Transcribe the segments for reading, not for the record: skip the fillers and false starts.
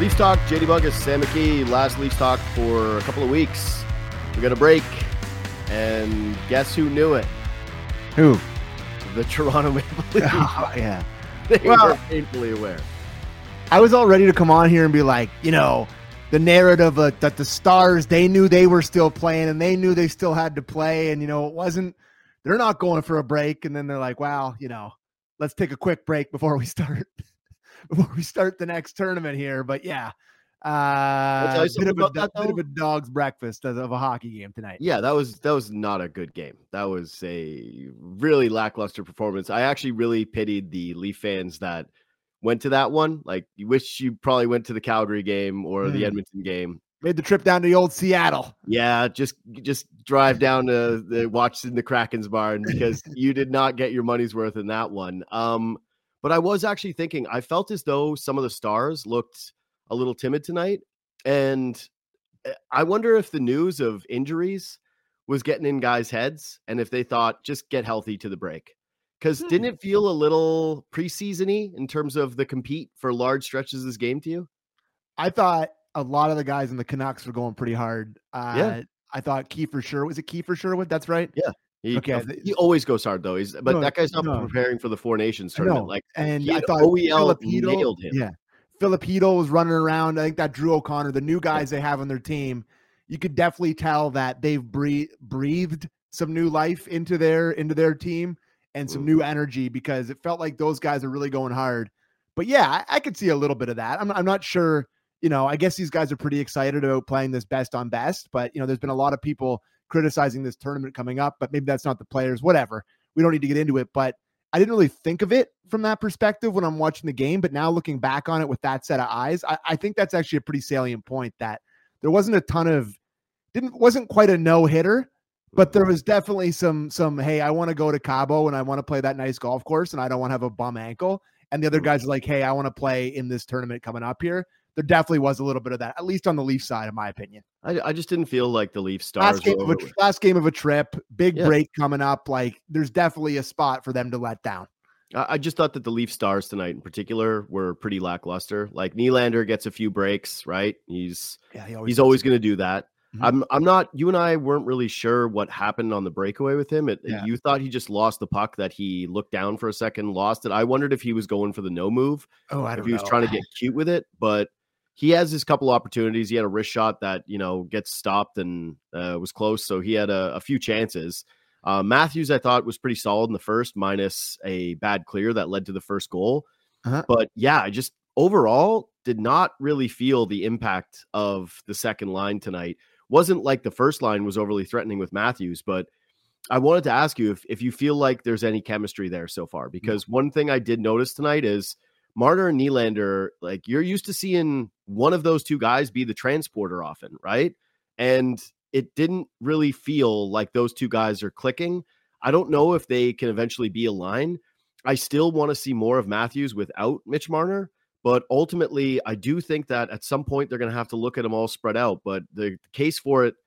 Leafs Talk, JD Buckus, Sam McKee. Last Leafs Talk for a couple of weeks. We got a break, and guess who knew it? Who? The Toronto Maple Leafs. Oh, yeah. They were painfully aware. I was all ready to come on here and be like, the narrative that the Stars, they knew they were still playing and they knew they still had to play. And, it wasn't, they're not going for a break. And then they're like, wow, let's take a quick break before we start the next tournament here. But yeah, bit of a dog's breakfast of a hockey game tonight. Yeah, that was not a good game. That was a really lackluster performance. I actually really pitied the Leaf fans that went to that one. Like, you wish you probably went to the Calgary game or the Edmonton game. Made the trip down to the old Seattle. Yeah, just drive down to watch in the Kraken's barn because you did not get your money's worth in that one. But I was actually thinking, I felt as though some of the Stars looked a little timid tonight. And I wonder if the news of injuries was getting in guys' heads and if they thought, just get healthy to the break. Because didn't it feel a little preseason-y in terms of the compete for large stretches of this game to you? I thought a lot of the guys in the Canucks were going pretty hard. Yeah. I thought Kiefer Sherwood. Was it Kiefer Sherwood? That's right. Yeah. He always goes hard though. That guy's not preparing for the Four Nations tournament. I thought OEL nailed him. Yeah. Filipino was running around. I think that Drew O'Connor, the new guys they have on their team, you could definitely tell that they've breathed some new life into their team and some new energy, because it felt like those guys are really going hard. But yeah, I could see a little bit of that. I'm not sure. I guess these guys are pretty excited about playing this best on best, but there's been a lot of people criticizing this tournament coming up, but maybe that's not the players, whatever. We don't need to get into it, but I didn't really think of it from that perspective when I'm watching the game. But now looking back on it with that set of eyes, I think that's actually a pretty salient point, that there wasn't a ton wasn't quite a no hitter, but there was definitely some, hey, I want to go to Cabo and I want to play that nice golf course and I don't want to have a bum ankle. And the other guys are like, hey, I want to play in this tournament coming up here. There definitely was a little bit of that, at least on the Leaf side, in my opinion. I just didn't feel like the Leaf Stars last game of a trip, big break coming up. Like, there's definitely a spot for them to let down. I just thought that the Leaf Stars tonight in particular were pretty lackluster. Like, Nylander gets a few breaks, right? He's always going to do that. Mm-hmm. I'm not. You and I weren't really sure what happened on the breakaway with him. You thought he just lost the puck, that he looked down for a second, lost it. I wondered if he was going for the no move. If he was trying to get cute with it, but he has his couple opportunities. He had a wrist shot that, gets stopped and was close. So he had a few chances. Matthews, I thought, was pretty solid in the first, minus a bad clear that led to the first goal. But yeah, I just overall did not really feel the impact of the second line tonight. Wasn't like the first line was overly threatening with Matthews, but I wanted to ask you if you feel like there's any chemistry there so far, because one thing I did notice tonight is Marner and Nylander, like, you're used to seeing one of those two guys be the transporter often, right? And it didn't really feel like those two guys are clicking. I don't know if they can eventually be a line. I still want to see more of Matthews without Mitch Marner, but ultimately I do think that at some point they're going to have to look at them all spread out. But the case for it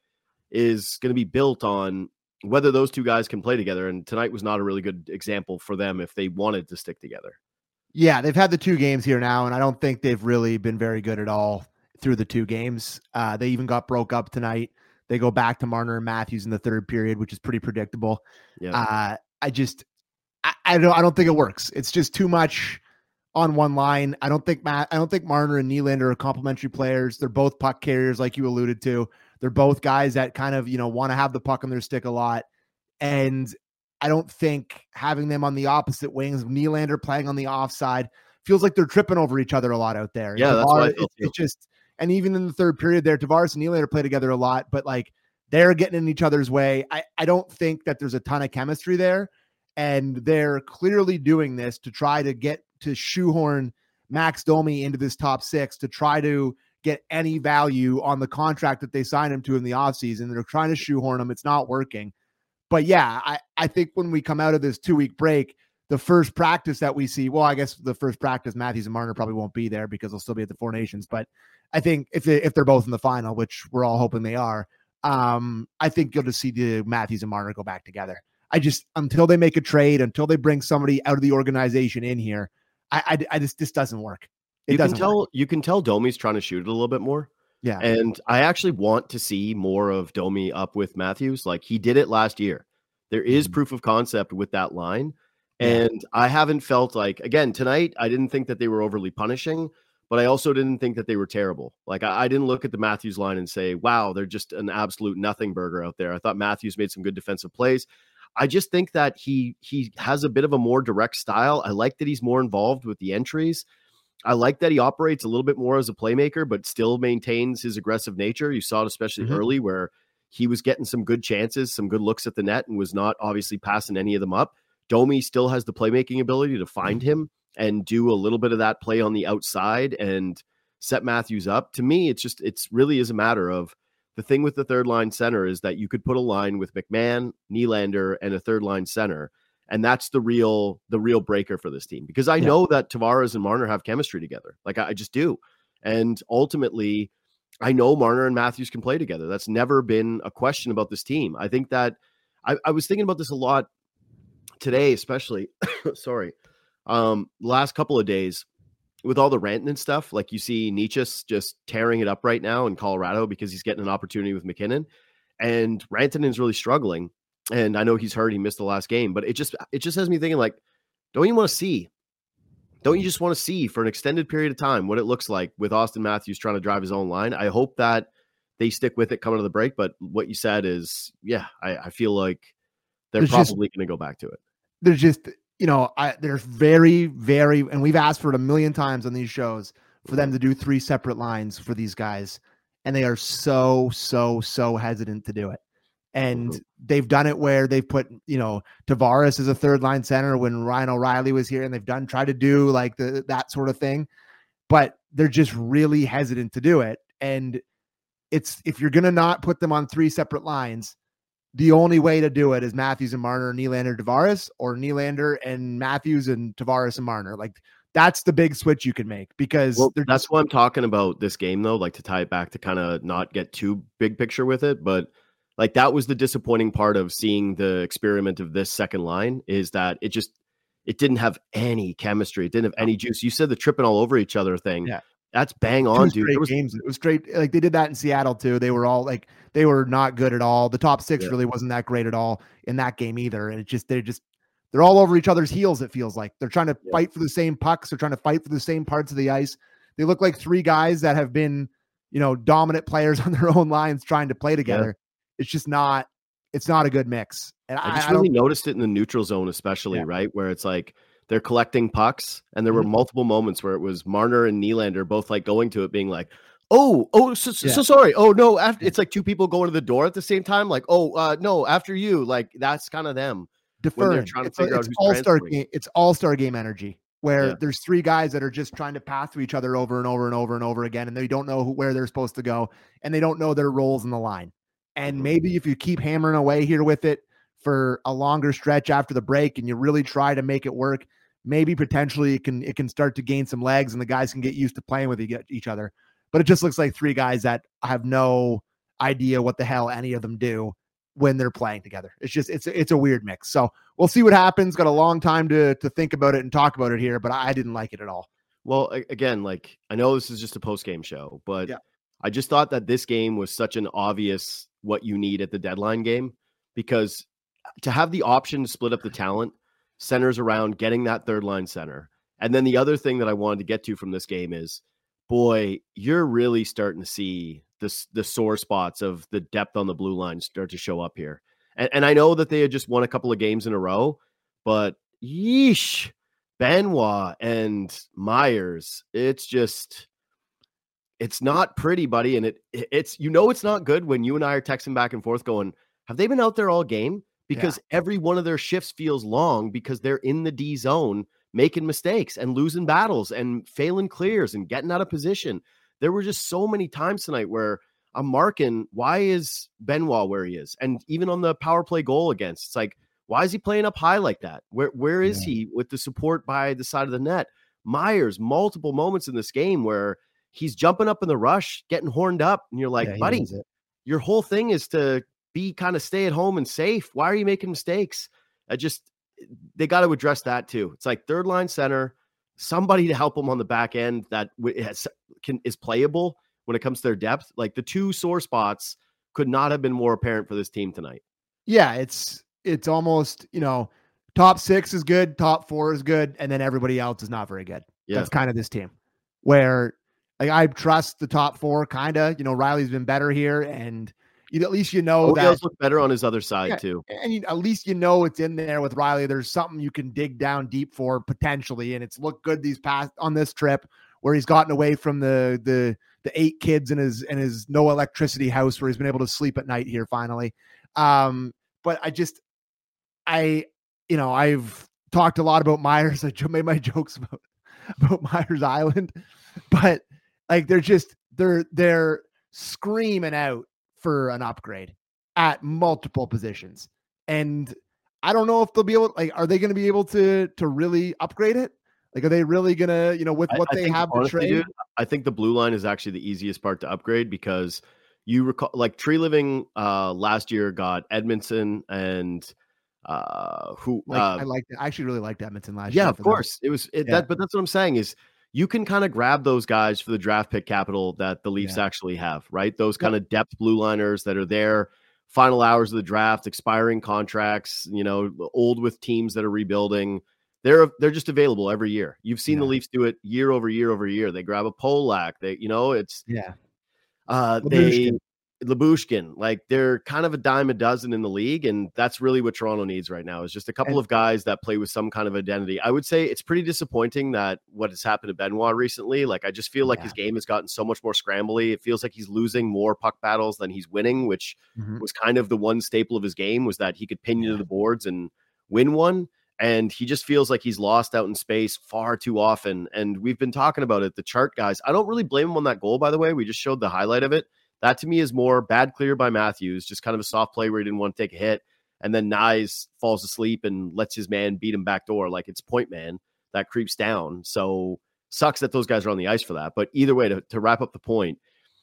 is going to be built on whether those two guys can play together. And tonight was not a really good example for them if they wanted to stick together. Yeah, they've had the 2 games here now, and I don't think they've really been very good at all through the 2 games. They even got broke up tonight. They go back to Marner and Matthews in the third period, which is pretty predictable. Yeah. I don't think it works. It's just too much on one line. I don't think Marner and Nylander are complementary players. They're both puck carriers, like you alluded to. They're both guys that kind of, want to have the puck on their stick a lot. And I don't think having them on the opposite wings, Nylander playing on the offside, feels like they're tripping over each other a lot out there. Yeah, that's what I feel. It's just, and even in the third period there, Tavares and Nylander play together a lot, but like, they're getting in each other's way. I don't think that there's a ton of chemistry there, and they're clearly doing this to try to get to shoehorn Max Domi into this top 6 to try to get any value on the contract that they signed him to in the offseason. They're trying to shoehorn him. It's not working. But yeah, I think when we come out of this 2-week break, the first practice that we see, well, I guess the first practice, Matthews and Marner probably won't be there because they'll still be at the Four Nations. But I think if they're both in the final, which we're all hoping they are, I think you'll just see the Matthews and Marner go back together. Until they make a trade, until they bring somebody out of the organization in here, this doesn't work. You can tell Domi's trying to shoot it a little bit more. Yeah. And I actually want to see more of Domi up with Matthews. Like he did it last year. There is proof of concept with that line. And I haven't felt like, again, tonight, I didn't think that they were overly punishing, but I also didn't think that they were terrible. Like I didn't look at the Matthews line and say, wow, they're just an absolute nothing burger out there. I thought Matthews made some good defensive plays. I just think that he has a bit of a more direct style. I like that he's more involved with the entries. I like that he operates a little bit more as a playmaker, but still maintains his aggressive nature. You saw it especially early where he was getting some good chances, some good looks at the net, and was not obviously passing any of them up. Domi still has the playmaking ability to find him and do a little bit of that play on the outside and set Matthews up. To me, it's really is a matter of the thing with the third line center is that you could put a line with McMahon, Nylander, and a third line center. And that's the real breaker for this team, because I know that Tavares and Marner have chemistry together. Like I just do. And ultimately, I know Marner and Matthews can play together. That's never been a question about this team. I think that I was thinking about this a lot today, especially, sorry, last couple of days with all the ranting and stuff. Like you see Nietzsche just tearing it up right now in Colorado because he's getting an opportunity with McKinnon, and Rantanen's really struggling. And I know he's hurt. He missed the last game, but it just has me thinking, like, don't you just want to see for an extended period of time what it looks like with Austin Matthews trying to drive his own line? I hope that they stick with it coming to the break. But what you said is, I feel like they're probably going to go back to it. There's just, there's very, very, and we've asked for it a million times on these shows for them to do 3 separate lines for these guys. And they are so hesitant to do it. And they've done it where they've put, Tavares as a third line center when Ryan O'Reilly was here, and they've tried to do like that sort of thing, but they're just really hesitant to do it. And if you're going to not put them on 3 separate lines, the only way to do it is Matthews and Marner, Nylander, Tavares, or Nylander and Matthews and Tavares and Marner. Like that's the big switch you can make, because that's what I'm talking about this game though, like to tie it back to kind of not get too big picture with it, but like that was the disappointing part of seeing the experiment of this second line, is that it didn't have any chemistry. It didn't have any juice. You said the tripping all over each other thing. Yeah. That's bang on, dude. Games. It was great. Like they did that in Seattle too. They were all like, they were not good at all. The top 6 really wasn't that great at all in that game either. And they're all over each other's heels. It feels like they're trying to fight for the same pucks. They're trying to fight for the same parts of the ice. They look like 3 guys that have been, dominant players on their own lines trying to play together. Yeah. It's not a good mix. And I just really noticed it in the neutral zone, especially, right? Where it's like they're collecting pucks, and there were multiple moments where it was Marner and Nylander both like going to it being like, so sorry. Oh no. It's like 2 people going to the door at the same time. Like, no, after you. Like that's kind of them deferring. When they're trying to figure out who's all-star game. It's all-star game energy where there's 3 guys that are just trying to pass to each other over and over and over and over again. And they don't know where they're supposed to go, and they don't know their roles in the line. And maybe if you keep hammering away here with it for a longer stretch after the break, and you really try to make it work, maybe potentially it can start to gain some legs, and the guys can get used to playing with each other. But it just looks like 3 guys that have no idea what the hell any of them do when they're playing together. It's a weird mix. So we'll see what happens. Got a long time to think about it and talk about it here, but I didn't like it at all. Well, again, like I know this is just a post-game show, but I just thought that this game was such an obvious what you need at the deadline game, because to have the option to split up the talent centers around getting that third line center. And then the other thing that I wanted to get to from this game is, boy, you're really starting to see the sore spots of the depth on the blue line start to show up here. And I know that they had just won a couple of games in a row, but yeesh, Benoit and Myers, it's not pretty, buddy. And it's it's not good when you and I are texting back and forth going, have they been out there all game? Because every one of their shifts feels long because they're in the D zone making mistakes and losing battles and failing clears and getting out of position. There were just so many times tonight where I'm marking, why is Benoit where he is? And even on the power play goal against, it's like, why is he playing up high like that? Where is he with the support by the side of the net? Myers, multiple moments in this game where he's jumping up in the rush, getting horned up, and you're like, buddy, your whole thing is to be kind of stay at home and safe. Why are you making mistakes? They got to address that too. It's like third line center, somebody to help them on the back end that is playable when it comes to their depth. Like the two sore spots could not have been more apparent for this team tonight. Yeah, it's almost, top 6 is good, top 4 is good, and then everybody else is not very good. Yeah. That's kind of this team where like I trust the top 4 kind of, Riley's been better here, and at least that look better on his other side too. And at least it's in there with Riley. There's something you can dig down deep for potentially, and it's looked good on this trip where he's gotten away from the 8 kids in his no electricity house where he's been able to sleep at night here finally. But I've talked a lot about Myers. I made my jokes about Myers Island, but like they're screaming out for an upgrade at multiple positions. And I don't know if they'll be able, are they going to be able to really upgrade it? Like, are they really going to, with what they have to trade? Dude, I think the blue line is actually the easiest part to upgrade because you recall, like Tree Living last year got Edmondson and I actually really liked Edmondson last year. Yeah, of course. But that's what I'm saying is you can kind of grab those guys for the draft pick capital that the Leafs actually have, right? Those kind of depth blue liners that are there, final hours of the draft, expiring contracts, old with teams that are rebuilding. They're just available every year. You've seen the Leafs do it year over year over year. They grab a Polak. Lyubushkin, like they're kind of a dime a dozen in the league, and that's really what Toronto needs right now is just a couple of guys that play with some kind of identity. I would say it's pretty disappointing that what has happened to Benoit recently. Like I just feel like his game has gotten so much more scrambly. It feels like he's losing more puck battles than he's winning, which was kind of the one staple of his game was that he could pin you to the boards and win one. And he just feels like he's lost out in space far too often. And we've been talking about it. The chart guys, I don't really blame him on that goal, by the way. We just showed the highlight of it. That to me is more bad clear by Matthews, just kind of a soft play where he didn't want to take a hit. And then Nyes falls asleep and lets his man beat him back door. Like it's point man that creeps down. So sucks that those guys are on the ice for that. But either way, to wrap up the point,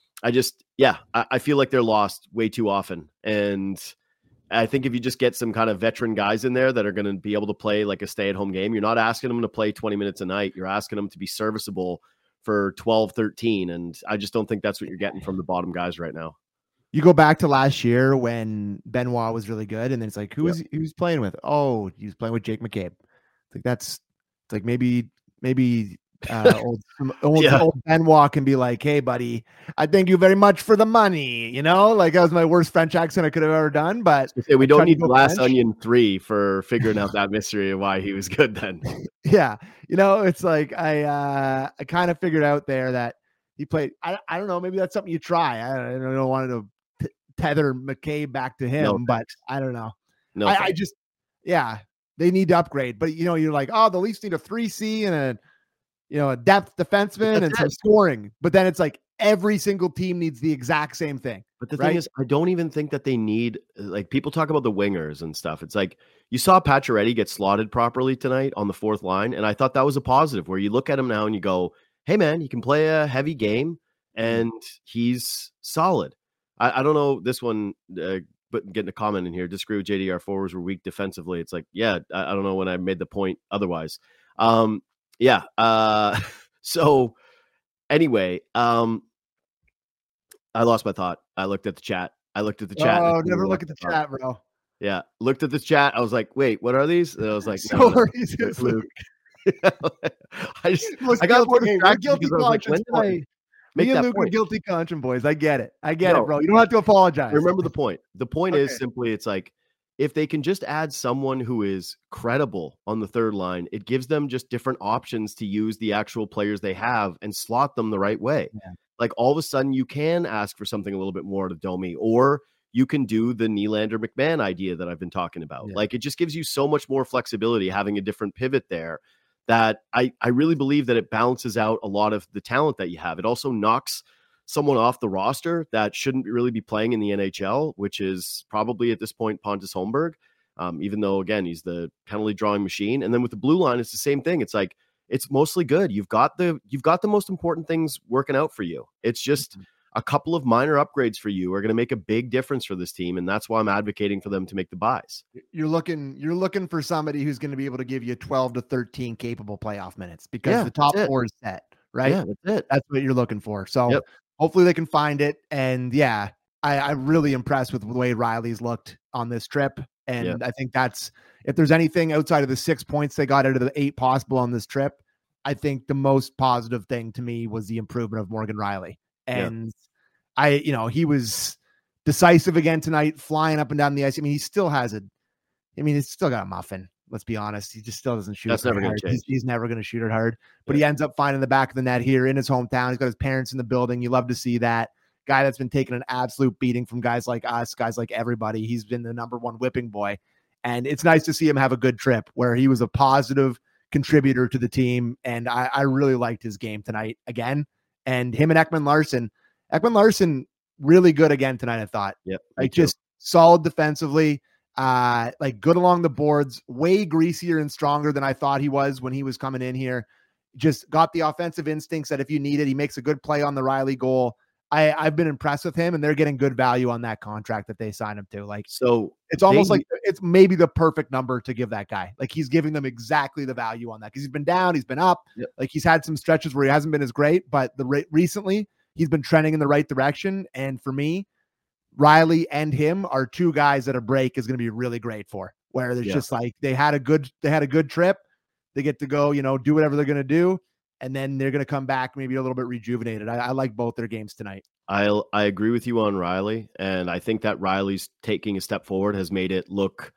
I feel like they're lost way too often. And I think if you just get some kind of veteran guys in there that are going to be able to play like a stay-at-home game, you're not asking them to play 20 minutes a night. You're asking them to be serviceable for 12, 13. And I just don't think that's what you're getting from the bottom guys right now. You go back to last year when Benoit was really good. And then it's like, who was playing with? Oh, he was playing with Jake McCabe. It's like maybe old Benoit can be like, hey buddy, I thank you very much for the money. Like that was my worst French accent I could have ever done, but we don't need Glass Onion 3 for figuring out that mystery of why he was good then. Yeah. It's like, I kind of figured out there that he played. I don't know. Maybe that's something you try. I don't want to tether McCabe back to him, but I don't know. They need to upgrade, but you're like, oh, the Leafs need a 3C and a depth defenseman and some scoring. But then it's like every single team needs the exact same thing. But the thing is, I don't even think that they need, like people talk about the wingers and stuff. It's like you saw Pacioretty get slotted properly tonight on the fourth line. And I thought that was a positive where you look at him now and you go, hey man, he can play a heavy game and he's solid. I don't know this one, but getting a comment in here, disagree with JD, our forwards were weak defensively. It's like, I don't know when I made the point otherwise. So anyway, I lost my thought. I looked at the chat. Oh, never look at the chat, bro. Yeah. Looked at the chat. I was like, wait, what are these? And I was like, Luke. I got more distracted because I was like, when did I make that Luke point? Guilty conscience, boys. I get it, bro. You don't have to apologize. Remember the point. The point is simply, it's like, if they can just add someone who is credible on the third line, it gives them just different options to use the actual players they have and slot them the right way. Yeah. Like all of a sudden you can ask for something a little bit more to Domi, or you can do the Nylander McMahon idea that I've been talking about. Yeah. Like it just gives you so much more flexibility having a different pivot there that I really believe that it balances out a lot of the talent that you have. It also knocks someone off the roster that shouldn't really be playing in the NHL, which is probably at this point Pontus Holmberg, even though, again, he's the penalty drawing machine. And then with the blue line, it's the same thing. It's like, it's mostly good. You've got the most important things working out for you. It's just a couple of minor upgrades for you are going to make a big difference for this team. And that's why I'm advocating for them to make the buys. You're looking for somebody who's going to be able to give you 12 to 13 capable playoff minutes, because the top 4 is set, right? Yeah, that's it. That's what you're looking for. So hopefully they can find it. And yeah, I'm really impressed with the way Riley's looked on this trip. And I think that's, if there's anything outside of the 6 points they got out of the 8 possible on this trip, I think the most positive thing to me was the improvement of Morgan Riley. And he was decisive again tonight, flying up and down the ice. I mean, he's still got a muffin. Let's be honest. He just still doesn't shoot. That's never going to change. He's never going to shoot it hard, but he ends up finding the back of the net here in his hometown. He's got his parents in the building. You love to see that. Guy that's been taking an absolute beating from guys like us, guys like everybody. He's been the number one whipping boy. And it's nice to see him have a good trip where he was a positive contributor to the team. And I really liked his game tonight again. And him and Ekman Larsson really good again tonight, I thought. Just solid defensively, good along the boards, way greasier and stronger than I thought he was when he was coming in here. Just got the offensive instincts that if you need it, he makes a good play on the Riley goal. I've been impressed with him, and they're getting good value on that contract that they signed him to. So it's almost like it's maybe the perfect number to give that guy. Like, he's giving them exactly the value on that, because he's been down, he's been up. Like, he's had some stretches where he hasn't been as great, but recently he's been trending in the right direction. And for me, Riley and him are 2 guys that a break is going to be really great for, where there's just like, they had a good trip. They get to go, do whatever they're going to do. And then they're going to come back maybe a little bit rejuvenated. I like both their games tonight. I agree with you on Riley. And I think that Riley's taking a step forward has made it look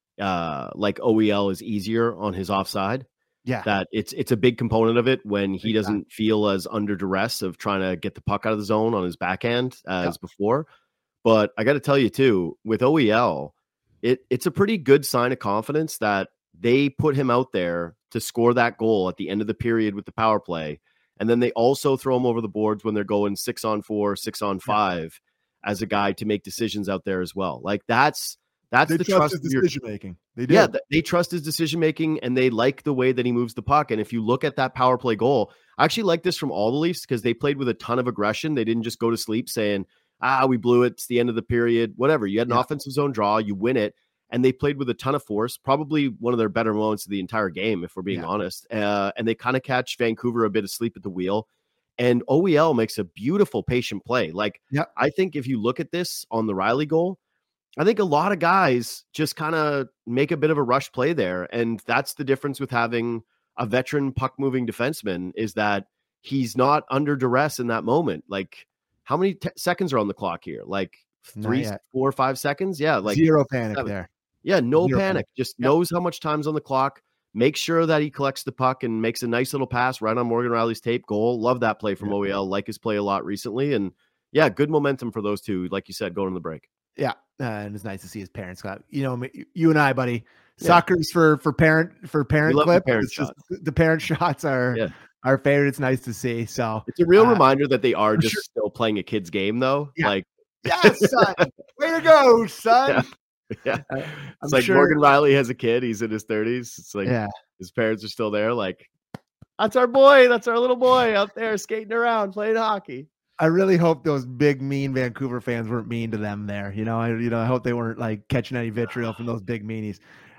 like OEL is easier on his offside. Yeah. That it's a big component of it when he doesn't feel as under duress of trying to get the puck out of the zone on his backhand as before. But I got to tell you too, with OEL, it's a pretty good sign of confidence that they put him out there to score that goal at the end of the period with the power play. And then they also throw him over the boards when they're going 6-on-4, 6-on-5 as a guy to make decisions out there as well. Like, that's the trust his decision making. They do. Yeah, they trust his decision making, and they like the way that he moves the puck. And if you look at that power play goal, I actually like this from all the Leafs, because they played with a ton of aggression. They didn't just go to sleep saying, we blew it, it's the end of the period, whatever. You had an offensive zone draw, you win it. And they played with a ton of force, probably one of their better moments of the entire game, if we're being honest. And they kind of catch Vancouver a bit asleep at the wheel. And OEL makes a beautiful patient play. Like, I think if you look at this on the Riley goal, I think a lot of guys just kind of make a bit of a rush play there. And that's the difference with having a veteran puck-moving defenseman, is that he's not under duress in that moment. Like, how many seconds are on the clock here? Like 3, 4, 5 seconds? Yeah. Like 0 panic there. Yeah, no panic. Just knows how much time's on the clock. Make sure that he collects the puck and makes a nice little pass right on Morgan Riley's tape. Goal. Love that play from OEL. Like his play a lot recently. And yeah, good momentum for those two, like you said, going to the break. Yeah. And it's nice to see his parents got, you and I, buddy, suckers for parent clip. The parent shots are our favorite. It's nice to see. So it's a real reminder that they are just still playing a kid's game, though. Like, yes, son. Way to go, son. Yeah, it's like Morgan Riley has a kid. He's in his 30s. It's like his parents are still there. Like, that's our boy. That's our little boy out there skating around, playing hockey. I really hope those big, mean Vancouver fans weren't mean to them there. I hope they weren't like catching any vitriol from those big meanies.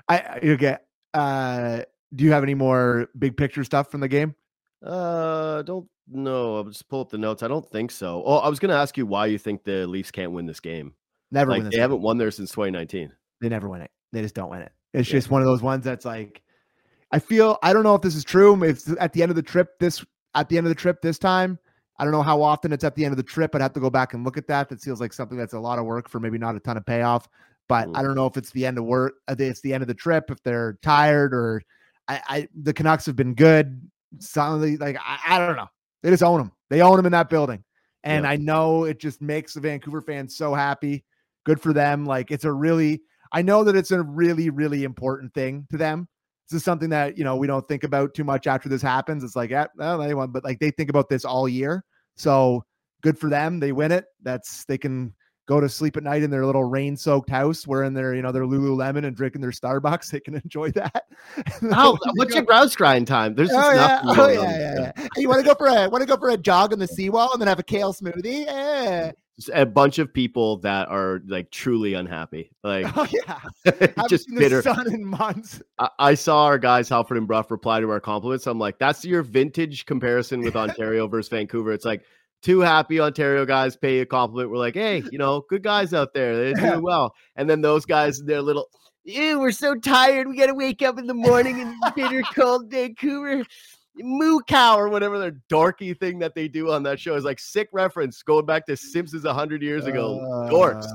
Do you have any more big picture stuff from the game? Don't know. I'll just pull up the notes. I don't think so. Oh, I was going to ask you why you think the Leafs can't win this game. Never win this game. They haven't won there since 2019. They never win it. They just don't win it. It's just one of those ones that's like, I don't know if this is true. If it's at the end of the trip this time, I don't know how often it's at the end of the trip. I'd have to go back and look at that. That feels like something that's a lot of work for maybe not a ton of payoff. But I don't know if it's the end of work. It's the end of the trip. If they're tired, or the Canucks have been good. Suddenly, I don't know. They just own them. They own them in that building, and I know it just makes the Vancouver fans so happy. Good for them. Like, I know that it's a really, really important thing to them. This is something that, we don't think about too much after this happens. It's like, but like, they think about this all year. So good for them. They win it. They can go to sleep at night in their little rain-soaked house, wearing their their Lululemon and drinking their Starbucks. They can enjoy that. Oh, what's your grouse grind time? There's just nothing going on. Yeah. Hey, you want to go for a jog on the seawall and then have a kale smoothie? Yeah. Just a bunch of people that are like truly unhappy. Like, just bitter. The sun in months. I saw our guys Halford and Bruff reply to our compliments. I'm like, that's your vintage comparison with Ontario versus Vancouver. It's like, two happy Ontario guys pay a compliment. We're like, hey, good guys out there. They're doing well. And then those guys, they're little, ew, we're so tired. We got to wake up in the morning in bitter cold Vancouver. Moo cow or whatever their dorky thing that they do on that show is like sick reference going back to Simpsons 100 years ago. Dorks.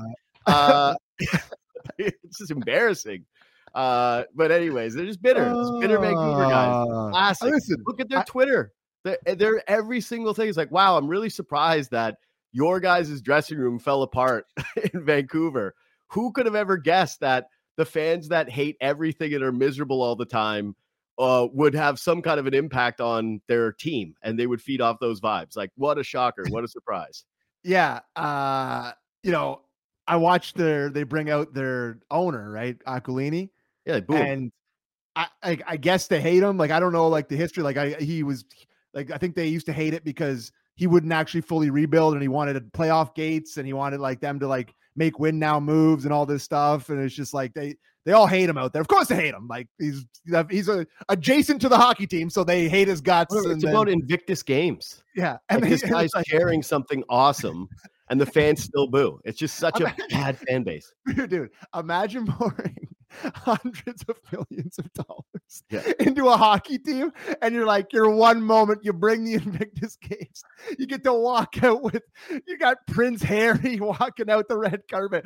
It's just embarrassing. But anyways, they're just bitter. It's bitter Vancouver guys. Classic. Listen, look at their Twitter. They're every single thing is like, wow, I'm really surprised that your guys' dressing room fell apart in Vancouver. Who could have ever guessed that the fans that hate everything and are miserable all the time would have some kind of an impact on their team, and they would feed off those vibes? Like, what a shocker. What a surprise. Yeah. I watched they bring out their owner, right? Aquilini. Yeah. Boom. And I guess they hate him. Like, I don't know, like the history, like I think they used to hate it because he wouldn't actually fully rebuild and he wanted to playoff gates and he wanted like them to like make win now moves and all this stuff. And it's just like, they all hate him out there. Of course they hate him. Like he's adjacent to the hockey team. So they hate his guts. It's about Invictus Games. Yeah. And this guy's carrying something awesome and the fans still boo. It's just such a bad fan base. Dude, imagine pouring hundreds of millions of dollars into a hockey team, and you're like, your one moment, you bring the Invictus Games, you get to walk out with, you got Prince Harry walking out the red carpet.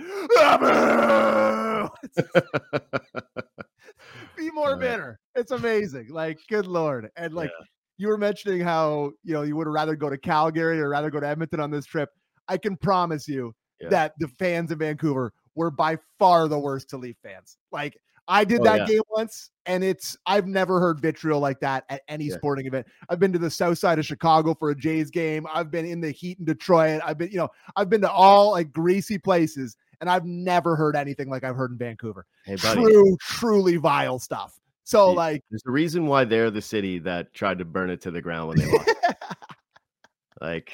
Be more bitter. It's amazing. Like, good Lord. And like you were mentioning how, you would rather go to Calgary or rather go to Edmonton on this trip. I can promise you that the fans of Vancouver were by far the worst to Leaf fans. Like, I did that game once, and I've never heard vitriol like that at any sporting event. I've been to the south side of Chicago for a Jays game. I've been in the heat in Detroit. I've been to all like greasy places, and I've never heard anything like I've heard in Vancouver. Hey, buddy. Truly vile stuff. So like, there's a reason why they're the city that tried to burn it to the ground when they lost. Like,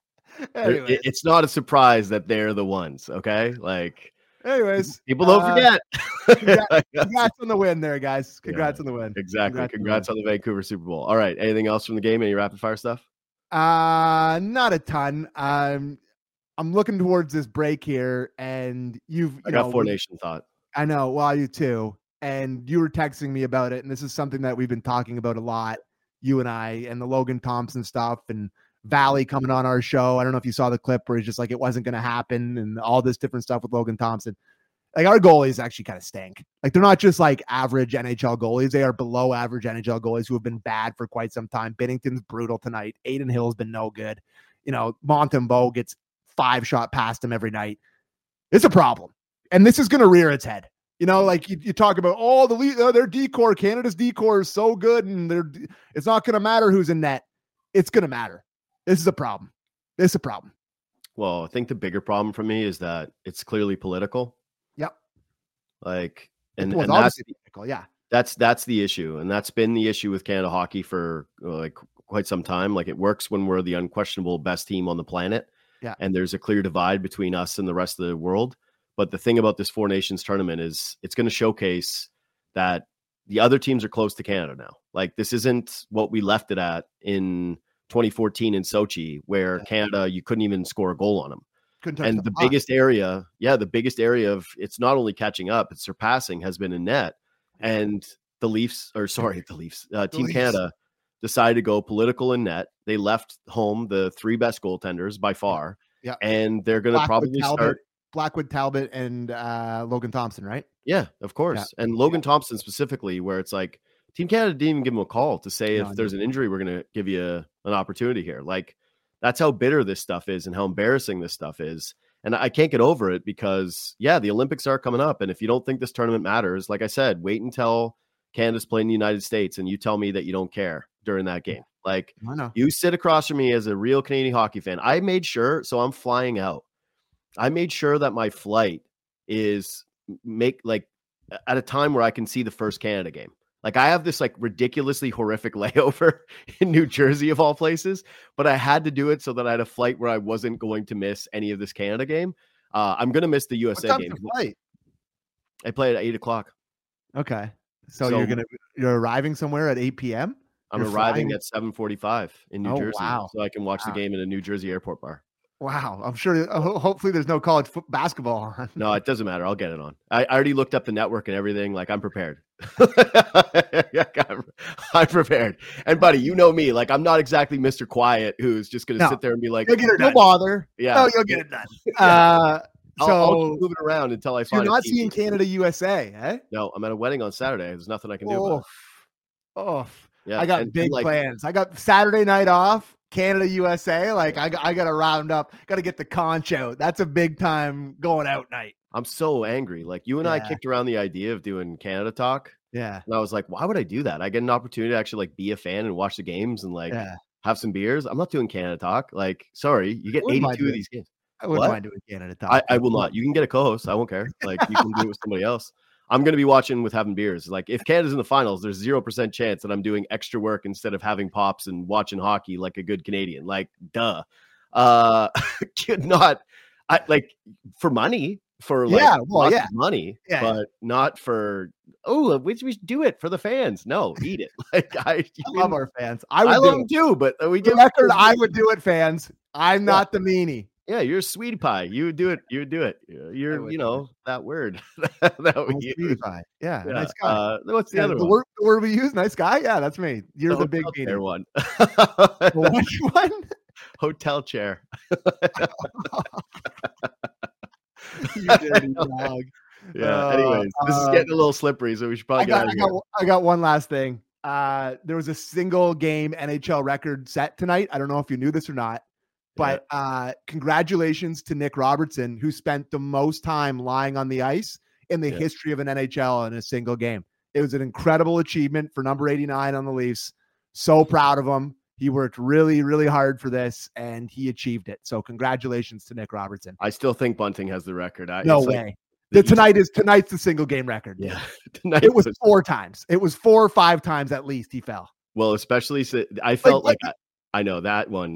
it's not a surprise that they're the ones. Okay. Like, anyways, people don't forget. Congrats on the win there, guys. Congrats on the win. Exactly. Congrats on the Vancouver Super Bowl. All right. Anything else from the game? Any rapid fire stuff? Not a ton. I'm looking towards this break here, and I got Four Nation thought. I know. Well, you too. And you were texting me about it, and this is something that we've been talking about a lot, you and I, and the Logan Thompson stuff, and Valley coming on our show. I don't know if you saw the clip where he's just like, it wasn't going to happen and all this different stuff with Logan Thompson. Like, our goalies actually kind of stink. Like, they're not just like average NHL goalies. They are below average NHL goalies who have been bad for quite some time. Binnington's brutal tonight. Aiden Hill's been no good. Montembeault gets 5-shot past him every night. It's a problem. And this is going to rear its head. Like you talk about, their decor, Canada's decor is so good, and it's not going to matter who's in net. It's going to matter. This is a problem. Well, I think the bigger problem for me is that it's clearly political. Yep. Like, and that's political. Yeah. That's the issue. And that's been the issue with Canada hockey for like quite some time. Like, it works when we're the unquestionable best team on the planet. Yeah. And there's a clear divide between us and the rest of the world. But the thing about this Four Nations tournament is it's going to showcase that the other teams are close to Canada now. Like, this isn't what we left it at in 2014 in Sochi, where Canada, you couldn't even score a goal on them. And the biggest area of it's not only catching up, it's surpassing, has been in net. And Team Canada decided to go political in net. They left home the three best goaltenders by far. Yeah. And they're going to probably start Blackwood, Talbot, and Logan Thompson, right? Yeah, of course. Yeah. And Logan Thompson specifically, where it's like, Team Canada didn't even give him a call to say, if there's an injury, we're going to give you an opportunity here. Like, that's how bitter this stuff is and how embarrassing this stuff is. And I can't get over it because, the Olympics are coming up. And if you don't think this tournament matters, like I said, wait until Canada's playing the United States and you tell me that you don't care during that game. Like, you sit across from me as a real Canadian hockey fan. I made sure, so I'm flying out. I made sure that my flight is at a time where I can see the first Canada game. Like I have this like ridiculously horrific layover in New Jersey of all places, but I had to do it so that I had a flight where I wasn't going to miss any of this Canada game. I'm going to miss the USA game. Flight? I play at 8:00. Okay. So you're arriving somewhere at 8 p.m.? I'm arriving at 7:45 in New Jersey. Wow. So I can watch the game in a New Jersey airport bar. Wow. I'm sure. Hopefully there's no college basketball on. No, it doesn't matter. I'll get it on. I already looked up the network and everything. Like I'm prepared. I'm prepared. And buddy, you know me. Like I'm not exactly Mr. Quiet who's just going to sit there and be like, no bother. Yeah. No, you'll get it done. I'll move it around until I find. You're not seeing Canada USA, eh? No, I'm at a wedding on Saturday. There's nothing I can do about it. Yeah, I got big plans. I got Saturday night off. Canada USA, like I got to round up, got to get the conch out. That's a big time going out night. I'm so angry. Like you and I kicked around the idea of doing Canada talk. Yeah, and I was like, why would I do that? I get an opportunity to actually like be a fan and watch the games and like have some beers. I'm not doing Canada talk. Like, sorry, you get 82 of these games. I wouldn't mind doing Canada talk. I will not. You can get a co-host. I won't care. Like you can do it with somebody else. I'm going to be watching with having beers. Like if Canada's in the finals, there's 0% chance that I'm doing extra work instead of having pops and watching hockey like a good Canadian. Like, duh. Could not. I like for money for like money, but not for. Oh, we should do it for the fans. No, eat it. Like I love our fans. I love them too, but we get record. I would do it, fans. I'm not the meanie. Yeah, you're a sweetie pie. You would do it. You would do it. You're, that word. that we use. Sweetie pie. Yeah, nice guy. What's the other one? The word we use, nice guy? Yeah, that's me. You're the big chair one. Which one? Hotel chair. You dirty dog. Yeah, anyways, this is getting a little slippery, so we should probably get out of here. I got one last thing. There was a single game NHL record set tonight. I don't know if you knew this or not. But congratulations to Nick Robertson, who spent the most time lying on the ice in the history of an NHL in a single game. It was an incredible achievement for number 89 on the Leafs. So proud of him. He worked really, really hard for this, and he achieved it. So congratulations to Nick Robertson. I still think Bunting has the record. No way. Tonight's the single game record. Yeah. It was 4 times. It was 4 or 5 times at least he fell. Well, especially I felt like I know that one.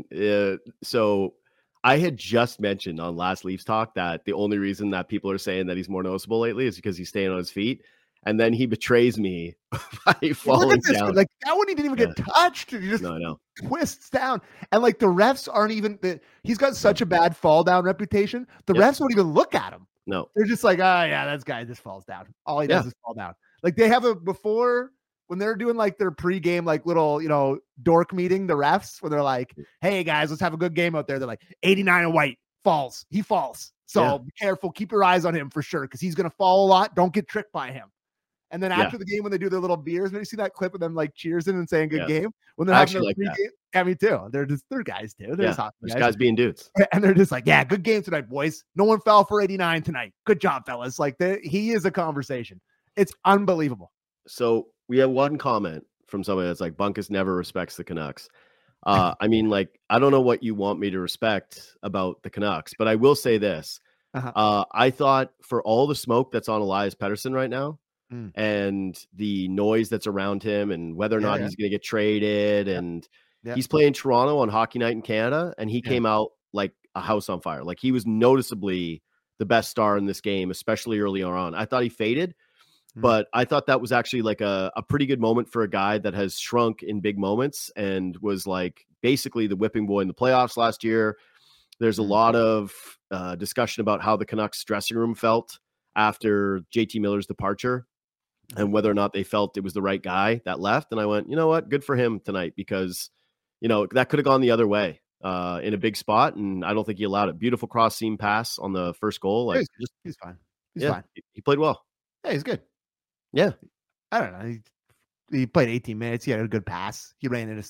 So I had just mentioned on last Leafs Talk that the only reason that people are saying that he's more noticeable lately is because he's staying on his feet. And then he betrays me by falling down. Like that one, he didn't even get touched. He just twists down. And like the refs aren't even he's got such a bad fall down reputation. The refs won't even look at him. No. They're just like, that guy just falls down. All he does is fall down. Like they have before when they're doing like their pregame, like little, dork meeting, the refs, where they're like, hey guys, let's have a good game out there. They're like 89 and white falls. He falls. So be careful. Keep your eyes on him for sure. Cause he's going to fall a lot. Don't get tricked by him. And then after the game, when they do their little beers, maybe you see that clip of them like cheersing and saying good game when they're having their pregame. Yeah, me too. They're guys too. They're just guys being dudes. And they're just like, good game tonight, boys. No one fell for 89 tonight. Good job, fellas. Like he is a conversation. It's unbelievable. So we have one comment from somebody that's like, Bunkus never respects the Canucks. I mean, like, I don't know what you want me to respect about the Canucks, but I will say this. I thought for all the smoke that's on Elias Pettersson right now and the noise that's around him and whether or not he's going to get traded and he's playing Toronto on Hockey Night in Canada and he came out like a house on fire. Like he was noticeably the best star in this game, especially early on. I thought he faded. But I thought that was actually like a pretty good moment for a guy that has shrunk in big moments and was like basically the whipping boy in the playoffs last year. There's a lot of discussion about how the Canucks dressing room felt after JT Miller's departure and whether or not they felt it was the right guy that left. And I went, you know what? Good for him tonight because, that could have gone the other way in a big spot. And I don't think he allowed it. Beautiful cross seam pass on the first goal. Like he's fine. He's fine. He played well. Yeah, he's good. Yeah. I don't know. He played 18 minutes. He had a good pass. He ran into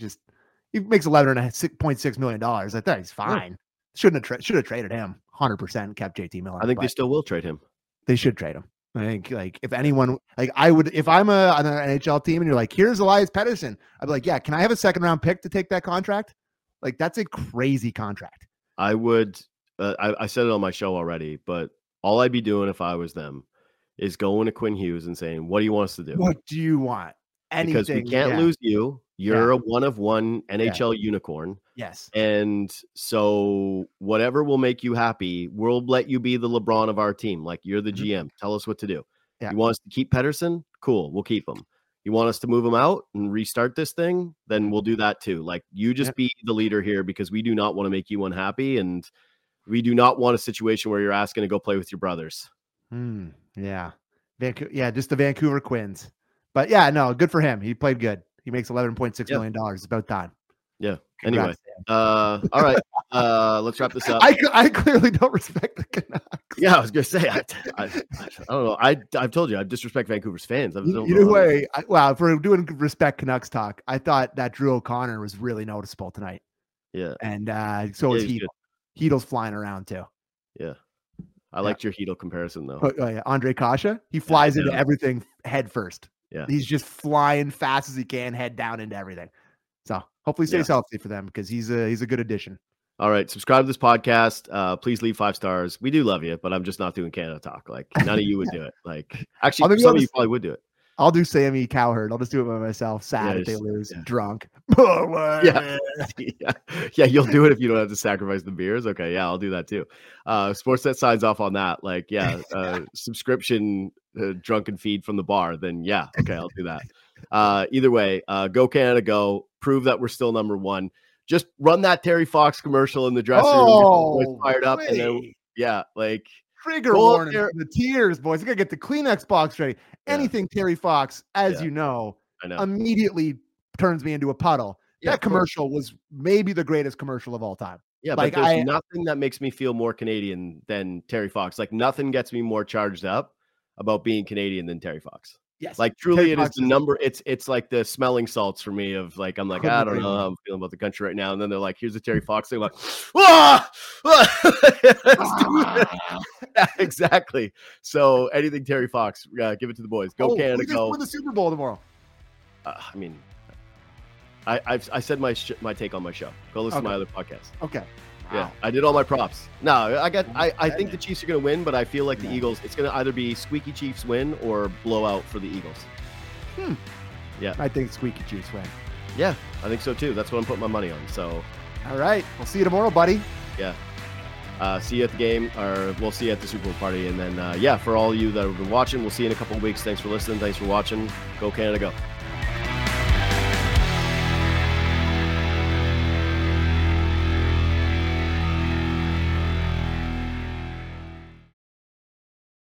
he makes $11.6 million. I thought he's fine. Yeah. Should have traded him 100% kept JT Miller. I think they still will trade him. They should trade him. I think like if anyone like I would if I'm on an NHL team and you're like, here's Elias Pettersson, I'd be like, yeah, can I have a 2nd round pick to take that contract? Like that's a crazy contract. I would I said it on my show already, but all I'd be doing if I was them is going to Quinn Hughes and saying, what do you want us to do? What do you want? Anything. Because we can't lose you. You're a one of one NHL unicorn. Yes. And so whatever will make you happy, we'll let you be the LeBron of our team. Like, you're the GM. Tell us what to do. Yeah. You want us to keep Pettersson? Cool. We'll keep him. You want us to move him out and restart this thing? Then we'll do that too. Like, you just be the leader here, because we do not want to make you unhappy. And we do not want a situation where you're asking to go play with your brothers. Yeah. Just the Vancouver Quins. But yeah, no, good for him. He played good. He makes $11.6 million. It's about time. Yeah. Congrats, anyway, all right. Let's wrap this up. I clearly don't respect the Canucks. Yeah, I was gonna say I don't know. I've told you I disrespect Vancouver's fans. If we're doing respect Canucks talk, I thought that Drew O'Connor was really noticeable tonight. Yeah, and so is Hedl. Hedl's flying around too. Yeah, I liked your Hedl comparison though. Andre Kasha, he flies into everything head first. Yeah, he's just flying fast as he can, head down into everything. So hopefully he stays healthy for them, because he's a good addition. All right, subscribe to this podcast. Please leave 5 stars. We do love you, but I'm just not doing Canada talk. Like, none of you would do it. Like, actually, some of you probably would do it. I'll do Sammy Cowherd. I'll just do it by myself. Sad if they lose. Drunk. Yeah, you'll do it if you don't have to sacrifice the beers. Okay, yeah, I'll do that too. Sportsnet signs off on that. Like, subscription drunken feed from the bar. Then okay, I'll do that. Either way, go Canada, go. Prove that we're still number one. Just run that Terry Fox commercial in the dressing room. Get fired up, and then trigger warning. The tears, boys. I gotta get the Kleenex box ready. Anything Terry Fox, as you know, immediately turns me into a puddle. That commercial was maybe the greatest commercial of all time. Yeah, but there's nothing that makes me feel more Canadian than Terry Fox. Like, nothing gets me more charged up about being Canadian than Terry Fox. Yes. Like, truly, it is the number. It's like the smelling salts for me of like, I'm like, I don't know how I'm feeling about the country right now. And then they're like, here's a Terry Fox thing. I'm like, exactly. So anything Terry Fox, give it to the boys. Go Canada, go. Win the Super Bowl tomorrow. I mean, I said my take on my show. Go listen to my other podcast. Okay. Yeah, I did all my props. No, I think the Chiefs are going to win, but I feel like the Eagles, it's going to either be squeaky Chiefs win or blowout for the Eagles. Yeah. I think squeaky Chiefs win. Yeah, I think so too. That's what I'm putting my money on. So, all right. We'll see you tomorrow, buddy. Yeah. See you at the game, or we'll see you at the Super Bowl party. And then, for all you that have been watching, we'll see you in a couple of weeks. Thanks for listening. Thanks for watching. Go Canada, go.